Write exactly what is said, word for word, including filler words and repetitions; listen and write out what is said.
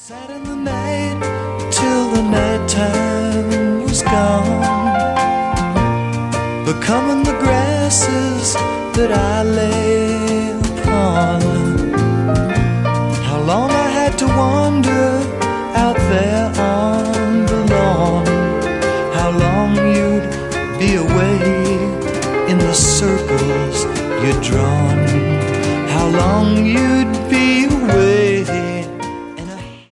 Sat in the night till the nighttime was gone, becoming the grasses that I lay upon. How long I had to wander out there on the lawn, how long you'd be away in the circles you'd drawn, how long you